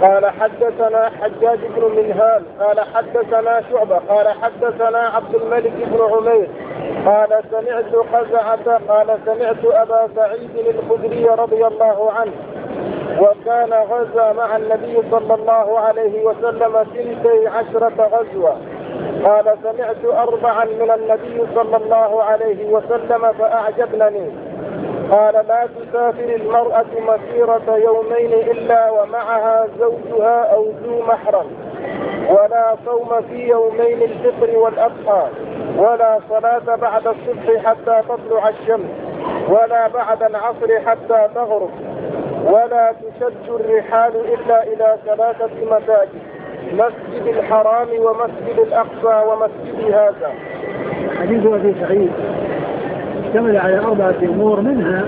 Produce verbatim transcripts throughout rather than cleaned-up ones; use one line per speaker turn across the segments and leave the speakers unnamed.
قال حدثنا حجاج بن منهال قال حدثنا شعبة قال حدثنا عبد الملك بن عمير قال سمعت قزعة قال سمعت أبا سعيد الخدري رضي الله عنه وكان غزا مع النبي صلى الله عليه وسلم سنتي عشرة غزوة قال سمعت أربعا من النبي صلى الله عليه وسلم فأعجبنني قال لا تسافر المرأة مسيرة يومين إلا ومعها زوجها أو ذو محرم ولا صوم في يومين الفطر والأضحى ولا صلاة بعد الصبح حتى تطلع الشمس ولا بعد العصر حتى تغرب ولا تشد الرحال إلا إلى ثلاثة مساجد مسجد الحرام ومسجد الأقصى ومسجد هذا.
حديث أبي سعيد اشتمل على أربعة أمور منها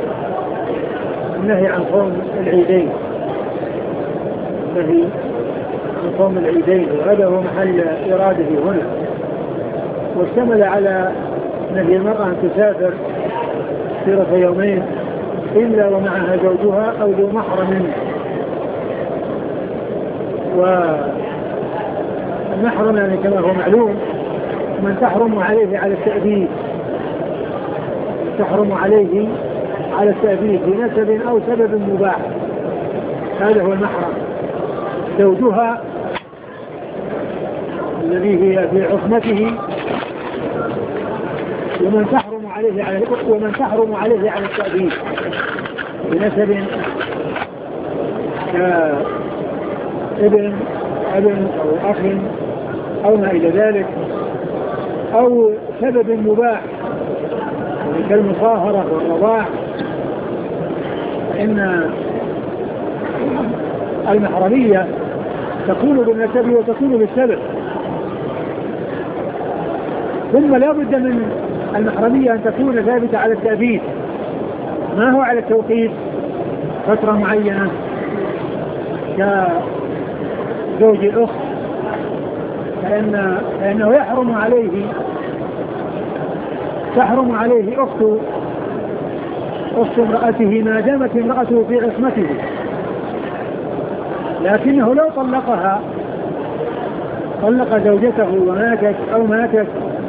النهي عن صوم العيدين النهي عن صوم العيدين وهذا هو محل إرادته هنا واشتمل على نهي المرأة أن تسافر مسيرة يومين إلا ومعها زوجها أو ذو محرم والمحرم يعني كما هو معلوم من تحرم عليه على التأديب تحرم عليه على التأديب بنسب أو سبب مباح هذا هو المحرم زوجها الذي هي في عصمته ومن تحرم عليه على ومن تحرم عليه على التأديب بنسب كابن ابن أو أخ أو ما إلى ذلك أو سبب مباح كالمصاهرة والرضاع فإن المحرمية تكون بالنسب وتكون بالسبب ثم لا بد من المحرمية أن تكون ثابتة على التأبيد ما هو على التوقيت فترة معينة كزوج الأخت فإن فإنه يحرم عليه تحرم عليه أخت أخت امرأته ما دامت امرأته في عصمته لكنه لو طلقها طلق زوجته وماتت أو ماتت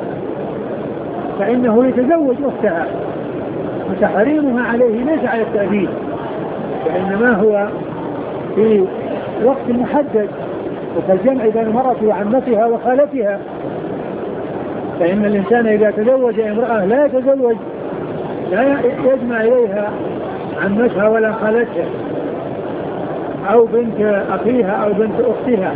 فإنه يتزوج أختها وتحريمها عليه ليس على التأبيد وإنما هو في وقت محدد وكالجمع بين المرأة وعمتها وخالتها فإن الإنسان إذا تزوج امرأة لا يتزوج لا يجمع إليها عمتها ولا خالتها أو بنت أخيها أو بنت أختها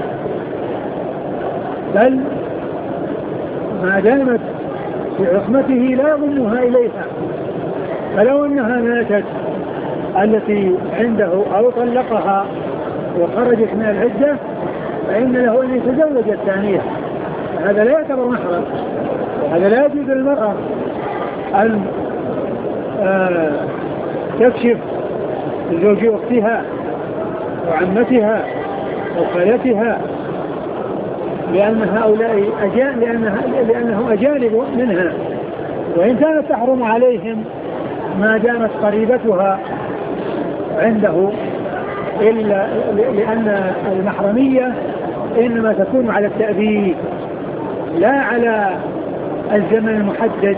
بل ما دامت في عصمته لا يضمها إليها فلو أنها ماتت التي عنده أو طلقها وخرجت من العدة فإن له أن يتزوج الثانية هذا لا يعتبر محرم هذا لا يجوز للمرأة أن آه تكشف لزوج أختها وعمتها وخالتها لأن هؤلاء أجان لأنها لأنهم أجانب منها وإن كانت تحرم عليهم ما دامت قريبتها عنده إلا لأن المحرمية إنما تكون على التأبيد لا على الزمن المحدد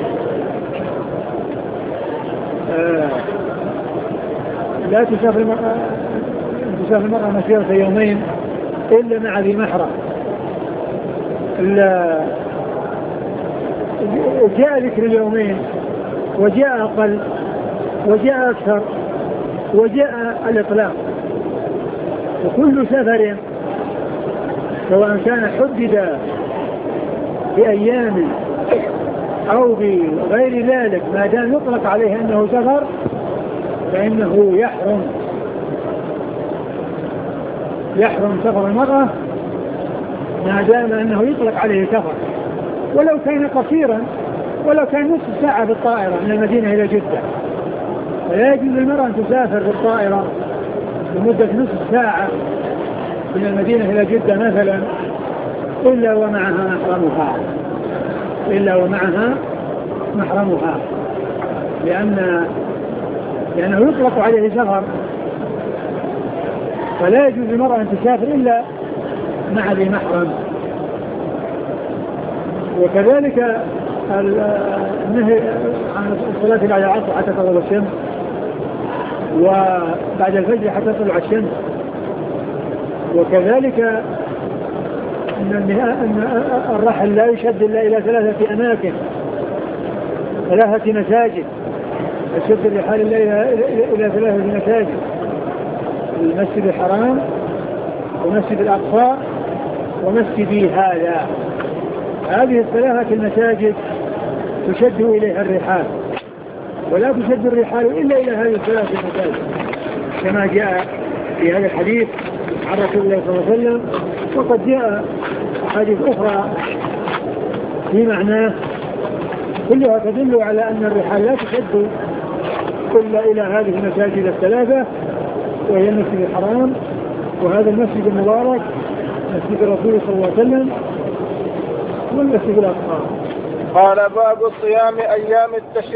آه لا تسافر المرأة تسافر المرأة مسيرة يومين إلا مع ذي محرم جاء ذكر اليومين وجاء أقل وجاء أكثر وجاء الإطلاق وكل سفر سواء كان حدد بأيام أو بغير ذلك ما دام يطلق عليه أنه سفر فإنه يحرم يحرم سفر المرأة ما دام أنه يطلق عليه سفر ولو كان قصيرا ولو كان نصف ساعة بالطائرة من المدينة إلى جدة فلا يجوز للمرأة أن تسافر بالطائرة لمدة نصف ساعة من المدينة إلى جدة مثلا إلا ومعها محرمها إلا ومعها محرمها لأن لأنه يطلق عليه سفر فلا يجوز للمرأة أن تسافر إلا مع ذي محرم. وكذلك النهي عن الصلاة بعد العصر حتى تغرب الشمس، وبعد الفجر حتى تطلع الشمس. وكذلك أن الرحل لا يشد إلا إلى ثلاثة أماكن، ثلاثة مساجد، يشد الرحال إلا إلى ثلاثة مساجد: المسجد الحرام ومسجد الأقصى ومسجدي هذا. هذه الثلاثة المساجد تشد إليها الرحال، ولا تشد الرحال إلا إلى هذه الثلاثة المساجد كما جاء في هذا الحديث عن رسول الله صلى الله عليه وسلم. وقد جاء حديث أخرى في معناه كلها تدل على أن الرحال لا تشد إلا إلى هذه المساجد الثلاثة، وهي المسجد الحرام وهذا المسجد المبارك مسجد الرسول صلى الله عليه وسلم والمسجد الأقصى.
قال: باب صيام أيام التشريق.